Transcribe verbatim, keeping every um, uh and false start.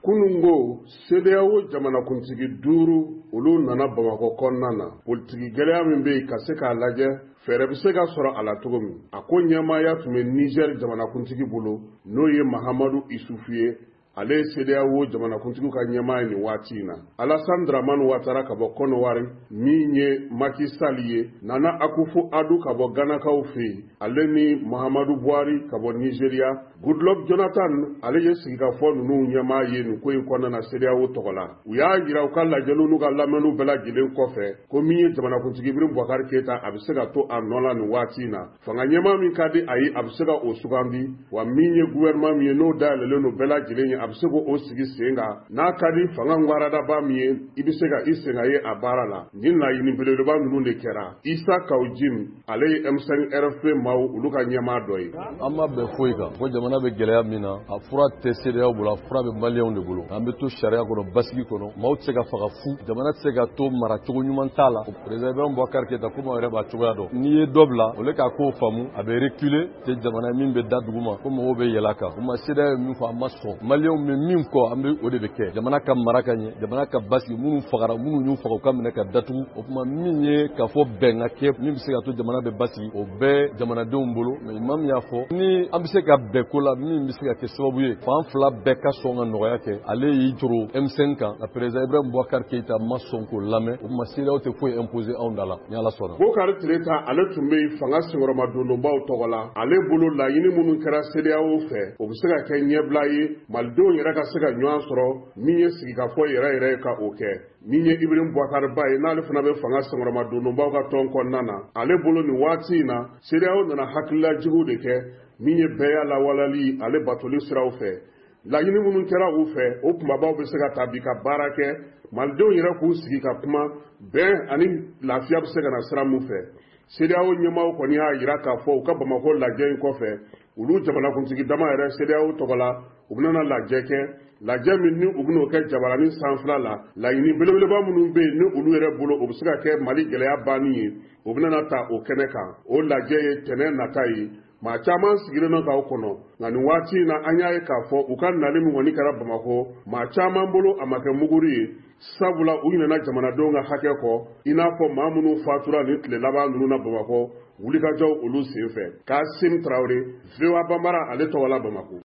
kunungo C D A O jamanakuntigi duuru olu nana Bamakɔ kɔnɔna na politiki gɛlɛya min bɛ ka se k'a lajɛ fɛɛrɛ bɛ se ka sɔrɔ a la cogo min a ko ɲɛmaaya tun bɛ Niger jamanakuntigi bolo n'o ye Mahamadu Isufu ye ale ye C D A O jamanakuntigi ka ɲɛmaa ye nin waati in na Alassane Dramane Ouattara ka bɔ Côte-d'Ivoire min ye Macky Sall ye Nana Akufo-Addo ka bɔ Ganakaw fɛ yen ale ni Muhammadu Buhari ka bɔ Nigeria Goodluck Jonathan ale ye sigikafɔ ninnu ɲɛmaa ye nin ko in kɔnɔna na C D A O tɔgɔ la u y'a jira u ka lajɛliw n'u ka lamɛnniw bɛɛ lajɛlen kɔfɛ ko min ye jamanakuntigi Ibrahim Boubacar Keïta a bɛ se ka to a nɔ la nin waati in na fanga ɲɛmaa min ka di a ye a bɛ se ka o sugandi wa min ye gouvernement min ye n'o dayɛlɛlen don bɛɛ lajɛlen ye a bɛ se k'o sigi sen kan n'a ka di fanga ŋwaradaba min ye i bɛ se ka i senga ye a baara la nin laɲini belebeleba ninnu de kɛra Isa Kawujim ale ye M cinq R F P maaw olu ka ɲɛmaa dɔ ye an ma bɛn foyi kan ko jamana bɛ gɛlɛya min na a fura tɛ C D A O bolo a fura bɛ maliyɛnw de bolo an bɛ to sariya kɔnɔ basigi kɔnɔ maaw tɛ se ka faga fu jamana tɛ se ka to mara cogo ɲuman t'a la président Ibrahim Boubacar Keïta komi aw yɛrɛ b'a cogoya dɔn n'i ye dɔ bila ole k'a ko faamu a bɛ reculer tɛ jamana min bɛ da dugu ma ko mɔgɔw bɛ yɛlɛ a kan o ma C D A O ye min fɔ a ma sɔn maliyɛnw bɛ min kɔ an bɛ o de bɛ kɛ jamana ka mara ka ɲɛ jamana ka basigi minnu fagara minnu y'u faga u ka minɛ ka datugu o kuma min ye k'a fɔ bɛn ka kɛ min bɛ se ka to jamana bɛ basigi o bɛɛ jamanadenw bolo mais imam y'a fɔ ni an bɛ se ka bɛn ko la min bɛ se ka kɛ sababu ye fan fila bɛɛ ka sɔn ka nɔgɔya kɛ ale y'i toro M cinq kan a président Ibrahim Boubacar Keïta ma sɔn k'o lamɛn o kuma C D A O tɛ foyi imposer anw da la ni Ala sɔnna Boubacar Keïta ale tun bɛ fanga senkɔrɔmadondobaw tɔgɔ la ale bolo laɲini minnu kɛra C D A O fɛ o bɛ se ka kɛ ɲɛbila ye malidenw yɛrɛ ka se ka ɲɔgɔn sɔrɔ min ye sigikafɔ yɛrɛ yɛrɛ ye ka o kɛ min ye Ibrahim Boubacar ba ye n'ale fana bɛ fanga senkɔrɔmadondobaw ka tɔn kɔnɔna na ale bolo nin waati in na C D A O nana hakililajigiw de kɛ min ye bɛɛ y'a lawalali ale batoli siraw fɛ laɲini minnu kɛra u fɛ o kumabaw bɛ se ka ta bi ka baara kɛ malidenw yɛrɛ k'u sigi ka kuma bɛn ani lafiya bɛ se ka na sira min fɛ C D A O ɲɛmaaw kɔni y'a jira k'a fɔ u ka Bamakɔ lajɛ in kɔfɛ olu jamanakuntigi dama yɛrɛ C D A O tɔgɔ la u bɛna lajɛ kɛ lajɛ min ni u bɛn'o kɛ jabaranin sanfɛla la laɲini belebeleba minnu bɛ yen ni olu yɛrɛ bolo o bɛ se ka kɛ Mali gɛlɛya banni ye o bɛna ta o kɛnɛ kan o lajɛ ye tɛnɛ nata ye maa caman sigilen nɔ k'aw kɔnɔ nka nin waati in na an y'a ye k'a fɔ u ka nali min kɔni kɛra Bamakɔ maa caman bolo a ma kɛ muguri ye sabula u ɲinɛna jamanadenw ka hakɛ kɔ i n'a fɔ maa minnu fatura nin tile laban ninnu na Bamakɔ wulikajɔw olu senfɛ Kassim Traoré V O A Banbara ale tɔgɔ la Bamakɔ